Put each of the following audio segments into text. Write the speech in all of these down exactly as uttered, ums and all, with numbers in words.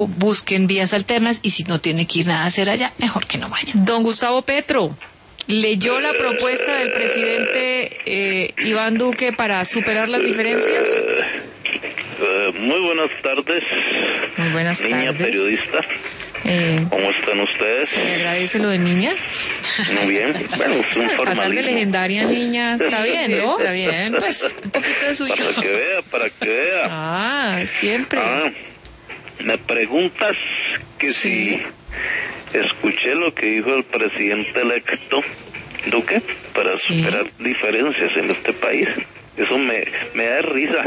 busquen vías alternas y si no tiene que ir nada a hacer allá, mejor que no vaya. Don Gustavo Petro, ¿leyó la propuesta del presidente eh, Iván Duque para superar las diferencias? Uh, muy buenas tardes. Muy buenas niña tardes. periodista. Eh, ¿Cómo están ustedes? ¿Se le agradece lo de niña? Muy bien. Bueno, es un Pasar de formalismo. legendaria niña, está bien, ¿no? Está bien, pues un poquito de suyo. Para que vea, para que vea. Ah, siempre. Ah, me preguntas que Sí. si escuché lo que dijo el presidente electo Duque para Sí. superar diferencias en este país. Eso me, me da risa.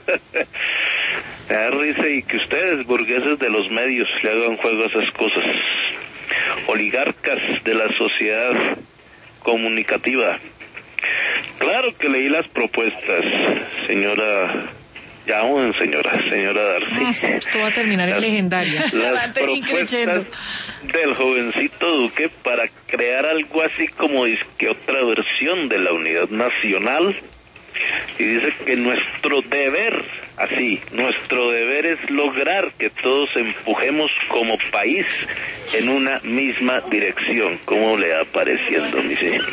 Me da risa y que ustedes, burgueses de los medios, le hagan juego a esas cosas. Oligarcas de la sociedad comunicativa. Claro que leí las propuestas, señora... Ya, bueno, señora, señora Darcy. Ah, esto va a terminar en legendaria. Las propuestas del jovencito Duque para crear algo así como disque otra versión de la unidad nacional. Y dice que nuestro deber, así, nuestro deber es lograr que todos empujemos como país en una misma dirección. ¿Cómo le va pareciendo, mi señor?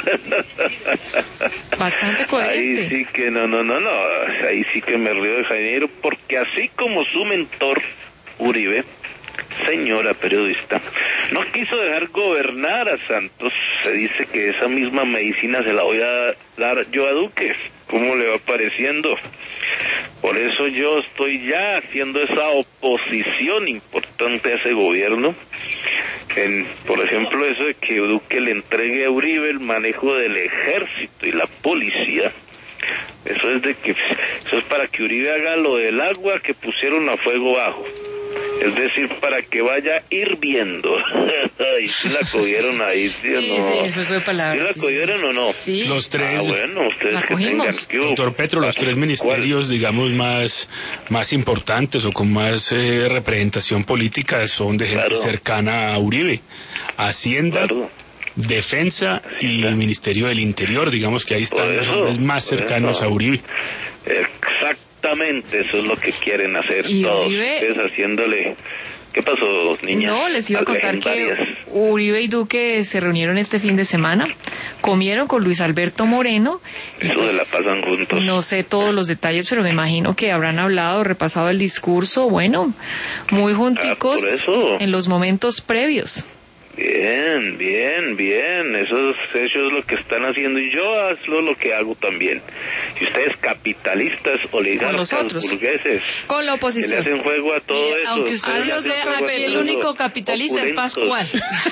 Bastante coherente. Ahí sí que no, no, no, no, ahí sí que me río de Janeiro, porque así como su mentor, Uribe, señora periodista, no quiso dejar gobernar a Santos, se dice que esa misma medicina se la voy a dar yo a Duque. ¿Cómo le va pareciendo? Por eso yo estoy ya haciendo esa oposición importante a ese gobierno. En, por ejemplo, eso de que Duque le entregue a Uribe el manejo del ejército y la policía. Eso es de que eso es para que Uribe haga lo del agua que pusieron a fuego bajo. Es decir, para que vaya hirviendo. ¿Y si la cogieron ahí, sí, Sí, o no? sí, el juego de palabras. ¿Sí la cogieron sí, o no? Sí. Los tres, Ah, bueno, ustedes la que cogimos. tengan... ¿qué hubo? doctor Petro, los tres ministerios, digamos, más, más importantes o con más eh, representación política son de gente Claro. cercana a Uribe. Hacienda, Claro. Defensa y Hacienda. Ministerio del Interior, digamos que ahí están Por los eso, hombres más por cercanos eso. a Uribe. Exactamente, eso es lo que quieren hacer Y todos Uribe- ustedes haciéndole... ¿Qué pasó, niña? No, les iba a contar que Legendarias. Uribe y Duque se reunieron este fin de semana, comieron con Luis Alberto Moreno. y Eso pues, se la pasan juntos. no sé todos los detalles, pero me imagino que habrán hablado, repasado el discurso, bueno, muy junticos Ah, por eso. en los momentos previos. Bien, bien, bien. Eso es, eso es lo que están haciendo y yo hazlo lo que hago también. Y ustedes capitalistas, oligarcas, nosotros. burgueses, Con la que le oposición. hacen juego a todo Mire, eso. aunque ustedes ustedes le nos hacen vean juego a aquí, el todos único esos capitalista es opulentos. Pascual.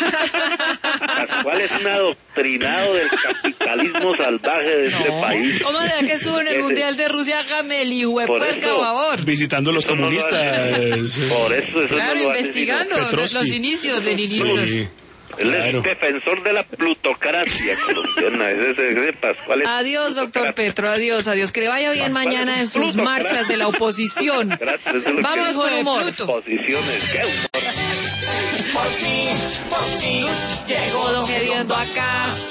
Pascual es un adoctrinado del capitalismo salvaje de este país. ¿Cómo será que estuvo en el Ese- Mundial de Rusia? Hágame el hijo de Por puerca, eso. por favor. Visitando a los Eso no lo comunistas. hace. Por eso, eso Claro, no lo hace investigando sino- desde Petrovsky. los inicios de leninistas. Sí, Él claro. es defensor de la plutocracia colombiana. Ese, ese, ese Pascual es Adiós, doctor plutocracia. Petro, adiós, adiós. Que le vaya bien Pascual mañana es en un sus plutocrata. marchas de la oposición. Gracias, eso es lo Vamos que- con humor. Posiciones, qué humor. Llegó don Gediendo acá.